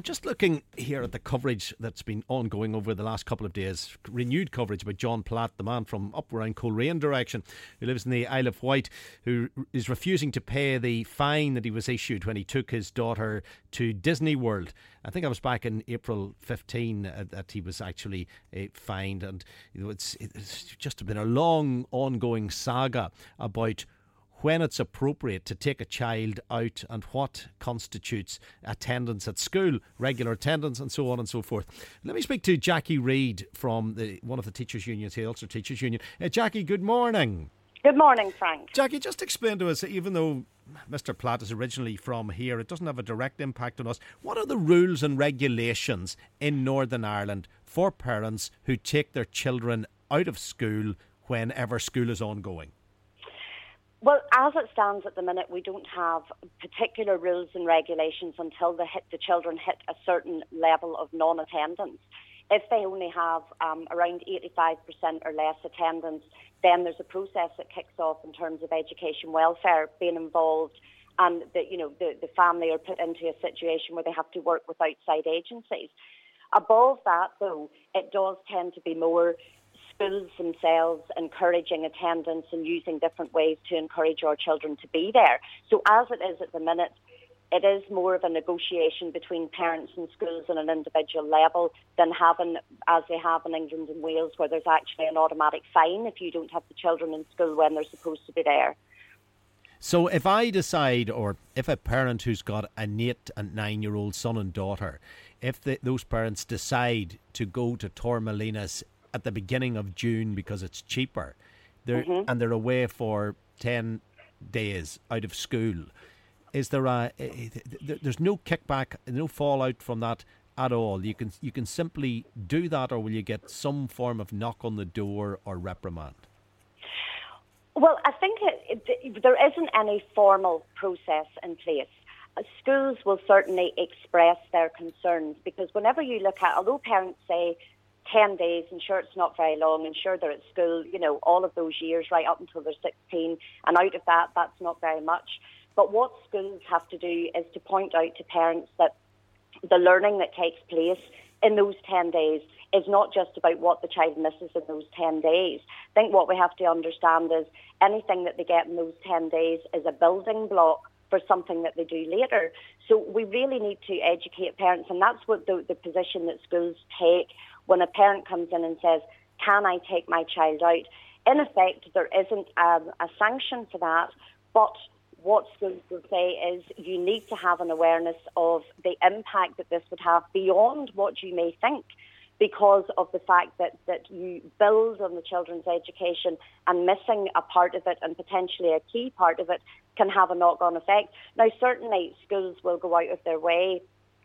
just looking here at the coverage that's been ongoing over the last couple of days, renewed coverage about John Platt, the man from up around Coleraine direction, who lives in the Isle of Wight, who is refusing to pay the fine that he was issued when he took his daughter to Disney World. I think I was back in April 15 that he was actually fined, and it's just been a long ongoing saga about when it's appropriate to take a child out and what constitutes attendance at school, regular attendance and so on and so forth. Let me speak to Jackie Reid from one of the teachers' unions here, Ulster Teachers' Union. Jackie, good morning. Good morning, Frank. Jackie, just explain to us, even though Mr. Platt is originally from here, it doesn't have a direct impact on us. What are the rules and regulations in Northern Ireland for parents who take their children out of school whenever school is ongoing? Well, as it stands at the minute, we don't have particular rules and regulations until the children hit a certain level of non-attendance. If they only have around 85% or less attendance, then there's a process that kicks off in terms of education welfare being involved, and the family are put into a situation where they have to work with outside agencies. Above that, though, it does tend to be more schools themselves encouraging attendance and using different ways to encourage our children to be there. So as it is at the minute, it is more of a negotiation between parents and schools on an individual level than having, as they have in England and Wales, where there's actually an automatic fine if you don't have the children in school when they're supposed to be there. So if I decide, or if a parent who's got an 8 and 9-year-old son and daughter, if those parents decide to go to Torremolinos at the beginning of June because it's cheaper, and they're away for 10 days out of school, is there there's no kickback, no fallout from that at all? You can simply do that, or will you get some form of knock on the door or reprimand? Well, I think there isn't any formal process in place. Schools will certainly express their concerns, because whenever you look at, although parents say 10 days, and sure, it's not very long, and sure, they're at school, all of those years right up until they're 16, and out of that, that's not very much. But what schools have to do is to point out to parents that the learning that takes place in those 10 days is not just about what the child misses in those 10 days. I think what we have to understand is anything that they get in those 10 days is a building block for something that they do later. So we really need to educate parents, and that's what the position that schools take when a parent comes in and says, can I take my child out? In effect, there isn't a sanction for that, but what schools will say is you need to have an awareness of the impact that this would have beyond what you may think, because of the fact that you build on the children's education, and missing a part of it, and potentially a key part of it, can have a knock-on effect. Now, certainly schools will go out of their way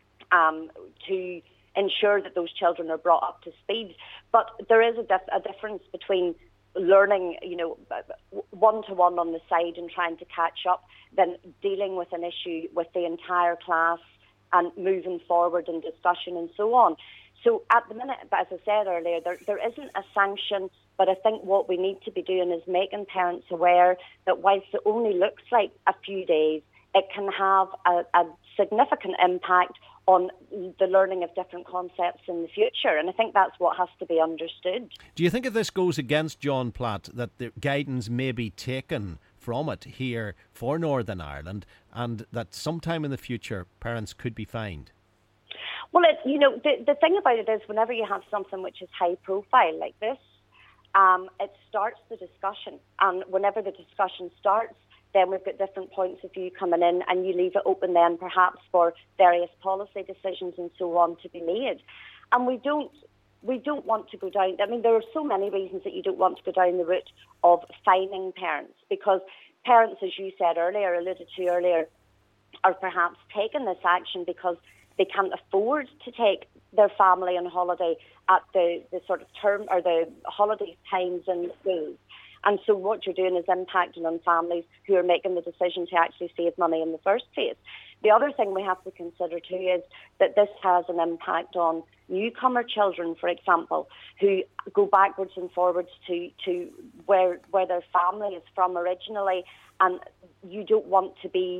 to ensure that those children are brought up to speed, but there is a difference between learning, one-to-one on the side and trying to catch up, than dealing with an issue with the entire class and moving forward in discussion and so on. So at the minute, as I said earlier, there isn't a sanction, but I think what we need to be doing is making parents aware that whilst it only looks like a few days, it can have a significant impact on the learning of different concepts in the future. And I think that's what has to be understood. Do you think if this goes against John Platt, that the guidance may be taken from it here for Northern Ireland, and that sometime in the future parents could be fined? Well, the thing about it is, whenever you have something which is high profile like this, it starts the discussion. And whenever the discussion starts, then we've got different points of view coming in, and you leave it open then perhaps for various policy decisions and so on to be made. And we don't want to go down, there are so many reasons that you don't want to go down the route of fining parents, because parents, as you said earlier, alluded to earlier, are perhaps taking this action because they can't afford to take their family on holiday at the sort of term or the holiday times in the schools. And so what you're doing is impacting on families who are making the decision to actually save money in the first place. The other thing we have to consider too is that this has an impact on newcomer children, for example, who go backwards and forwards to where their family is from originally, and you don't want to be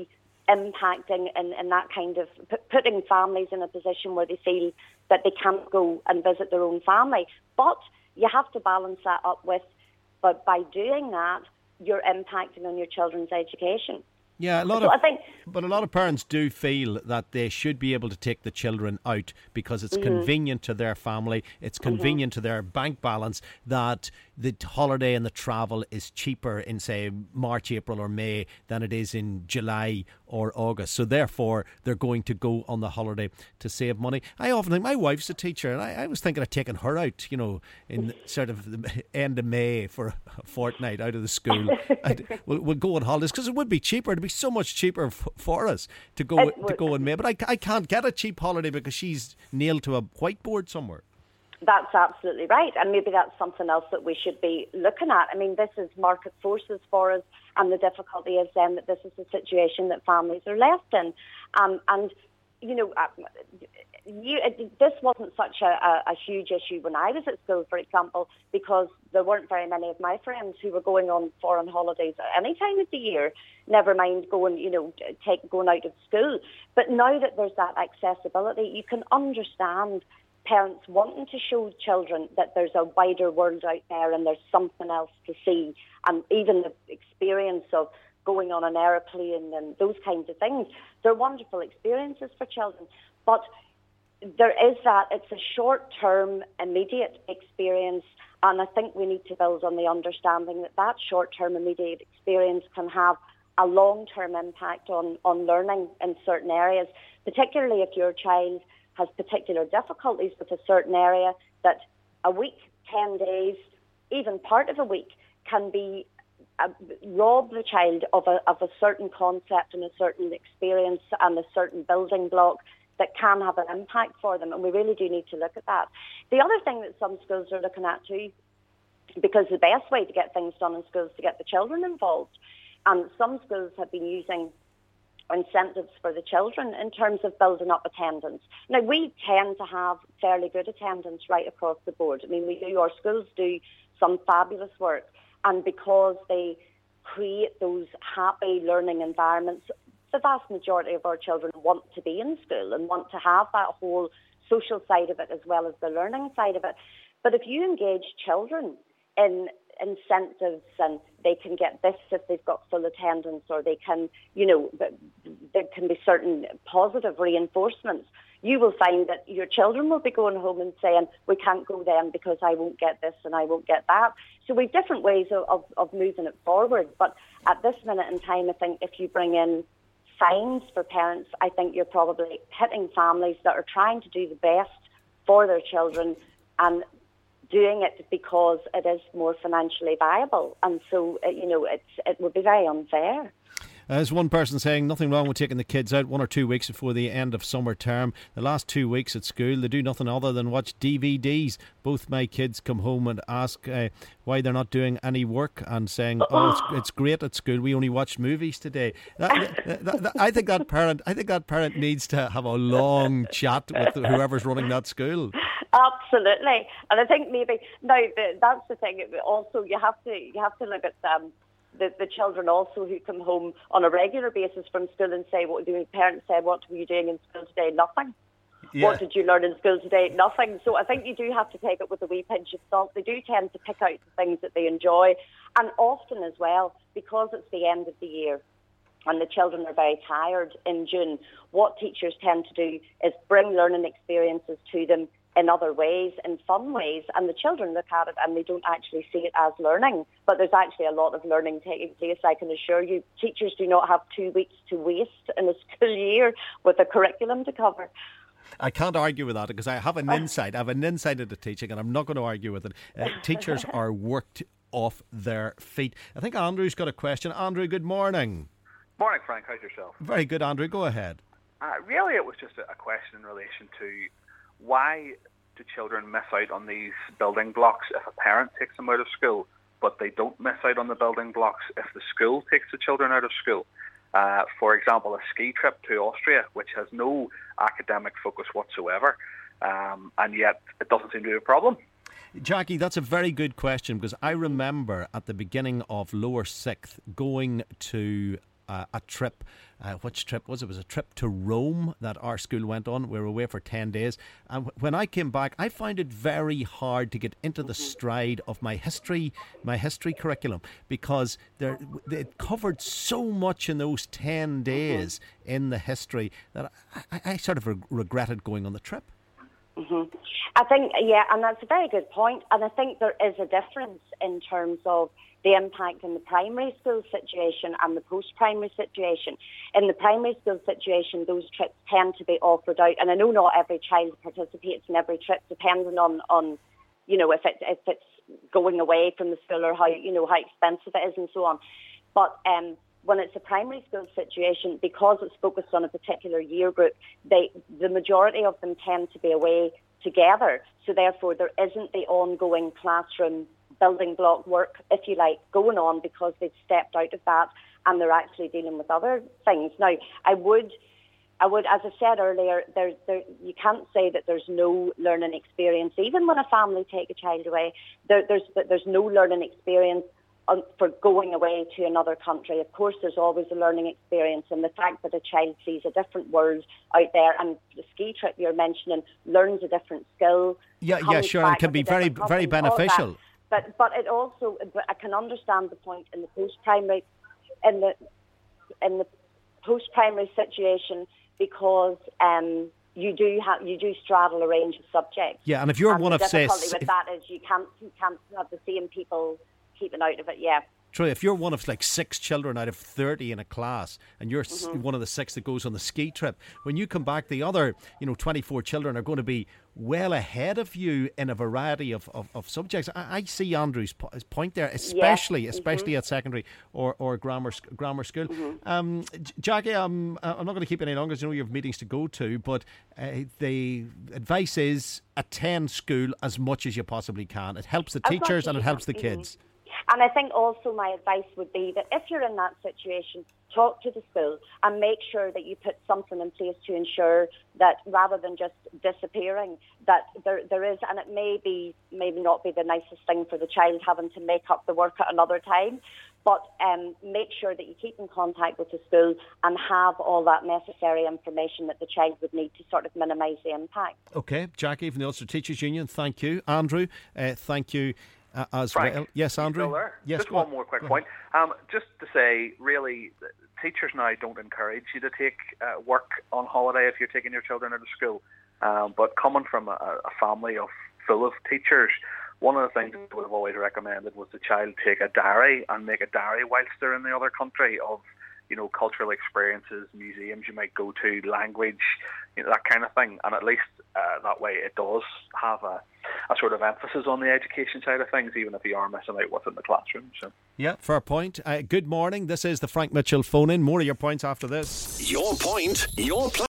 impacting in that kind of putting families in a position where they feel that they can't go and visit their own family. But you have to balance that up with, but by doing that, you're impacting on your children's education. Yeah, a lot of parents do feel that they should be able to take the children out because it's convenient to their family, it's convenient to their bank balance, that the holiday and the travel is cheaper in, say, March, April or May than it is in July or August. So therefore, they're going to go on the holiday to save money. I often think, my wife's a teacher, and I was thinking of taking her out, in sort of the end of May for a fortnight out of the school. We'll go on holidays because it would be cheaper. It'd be so much cheaper for us to go in May. But I can't get a cheap holiday because she's nailed to a whiteboard somewhere. That's absolutely right. And maybe that's something else that we should be looking at. I mean, this is market forces for us, and the difficulty is then that this is the situation that families are left in. This wasn't such a huge issue when I was at school, for example, because there weren't very many of my friends who were going on foreign holidays at any time of the year, never mind going out of school. But now that there's that accessibility, you can understand parents wanting to show children that there's a wider world out there and there's something else to see. And even the experience of going on an aeroplane and those kinds of things, they're wonderful experiences for children. But there is that, it's a short-term, immediate experience, and I think we need to build on the understanding that that short-term, immediate experience can have a long-term impact on learning in certain areas, particularly if your child has particular difficulties with a certain area, that a week, 10 days, even part of a week can be rob the child of a certain concept and a certain experience and a certain building block that can have an impact for them, and we really do need to look at that. The other thing that some schools are looking at too, because the best way to get things done in schools is to get the children involved, and some schools have been using incentives for the children in terms of building up attendance. Now, we tend to have fairly good attendance right across the board. I mean, our schools do some fabulous work, and because they create those happy learning environments, the vast majority of our children want to be in school and want to have that whole social side of it as well as the learning side of it. But if you engage children in incentives, and they can get this if they've got full attendance, or they can, there can be certain positive reinforcements, you will find that your children will be going home and saying, we can't go then because I won't get this and I won't get that. So we've different ways of moving it forward. But at this minute in time, I think if you bring in fines for parents, I think you're probably hitting families that are trying to do the best for their children and doing it because it is more financially viable. And so, it would be very unfair. As one person saying, nothing wrong with taking the kids out 1 or 2 weeks before the end of summer term. The last 2 weeks at school, they do nothing other than watch DVDs. Both my kids come home and ask why they're not doing any work, and saying, it's great at school, we only watch movies today. I think that parent needs to have a long chat with whoever's running that school. Absolutely. And I think maybe that's the thing. Also, you have to look at the children also who come home on a regular basis from school and say, what do the parents say, what were you doing in school today? Nothing. Yeah. What did you learn in school today? Nothing. So I think you do have to take it with a wee pinch of salt. They do tend to pick out the things that they enjoy. And often as well, because it's the end of the year and the children are very tired in June, what teachers tend to do is bring learning experiences to them in other ways, in fun ways, and the children look at it and they don't actually see it as learning. But there's actually a lot of learning taking place, I can assure you. Teachers do not have 2 weeks to waste in a school year with a curriculum to cover. I can't argue with that because I have an insight. I have an insight into teaching, and I'm not going to argue with it. Teachers are worked off their feet. I think Andrew's got a question. Andrew, good morning. Morning, Frank. How's yourself? Very good, Andrew. Go ahead. Really, it was just a question in relation to why do children miss out on these building blocks if a parent takes them out of school, but they don't miss out on the building blocks if the school takes the children out of school? For example, a ski trip to Austria, which has no academic focus whatsoever, and yet it doesn't seem to be a problem. Jackie, that's a very good question, because I remember at the beginning of lower sixth going to a trip. Which trip was it? It was a trip to Rome that our school went on. We were away for 10 days. And when I came back, I found it very hard to get into the stride of my history curriculum, because it covered so much in those 10 days in the history that I sort of regretted going on the trip. I think, and that's a very good point. And I think there is a difference in terms of the impact in the primary school situation and the post-primary situation. In the primary school situation, those trips tend to be offered out, and I know not every child participates in every trip, depending on if it's going away from the school or how expensive it is and so on. But when it's a primary school situation, because it's focused on a particular year group, the majority of them tend to be away together. So therefore, there isn't the ongoing classroom building block work, if you like, going on, because they've stepped out of that and they're actually dealing with other things. Now, I would, as I said earlier, you can't say that there's no learning experience. Even when a family take a child away, there's no learning experience for going away to another country. Of course, there's always a learning experience, and the fact that a child sees a different world out there, and the ski trip you're mentioning, learns a different skill. Yeah, sure, and can be very, very beneficial. But it also, I can understand the point in the post-primary, in the post-primary situation, because you do straddle a range of subjects. Yeah, and if you're one of, say, the difficulty with that is you can't have the same people keeping out of it. Yeah. Troy, if you're one of like 6 children out of 30 in a class, and you're one of the 6 that goes on the ski trip, when you come back, the other 24 children are going to be well ahead of you in a variety of subjects. I see Andrew's point there, especially at secondary or grammar school. Jackie, I'm not going to keep any longer, because I know you have meetings to go to, but the advice is attend school as much as you possibly can. It helps the teachers and it helps the kids. And I think also my advice would be that if you're in that situation, talk to the school and make sure that you put something in place to ensure that, rather than just disappearing, that there is, and it maybe not be the nicest thing for the child having to make up the work at another time, but make sure that you keep in contact with the school and have all that necessary information that the child would need to sort of minimise the impact. Okay, Jackie from the Ulster Teachers Union, thank you. Andrew, thank you. As Frank, well. Yes, Andrew? Still there? Yes, just one more quick point. Just to say, really, teachers now don't encourage you to take work on holiday if you're taking your children out of school. But coming from a family full of teachers, one of the things I would have always recommended was the child take a diary and make a diary whilst they're in the other country of cultural experiences, museums you might go to, language, that kind of thing. And at least that way it does have a sort of emphasis on the education side of things, even if you are missing out what's in the classroom. So. Yeah, fair point. Good morning. This is the Frank Mitchell phone-in. More of your points after this. Your point, your plan.